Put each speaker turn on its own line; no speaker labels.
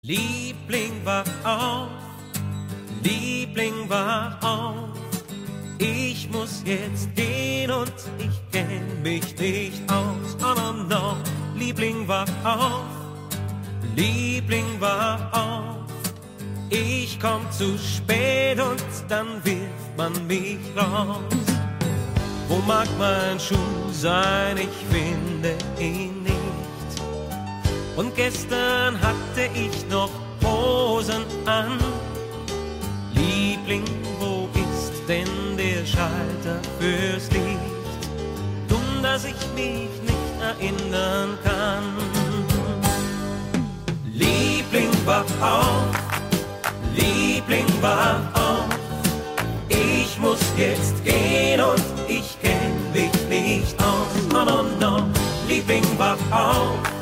Liebling, wach auf, Liebling, wach auf. Ich muss jetzt gehen und ich kenn mich nicht aus. Oh no, no. Liebling, wach auf, Liebling, wach auf. Ich komm zu spät und dann wirft man mich raus. Wo mag mein Schuh sein? Ich finde ihn nicht. Und gestern hatte ich noch Hosen an. Liebling, wo ist denn der Schalter fürs Licht? Dumm, dass ich mich nicht erinnern kann. Liebling, wach auf, Liebling, wach auf. Ich muss jetzt gehen und ich kenn mich nicht aus. No, no, no. Liebling, wach auf,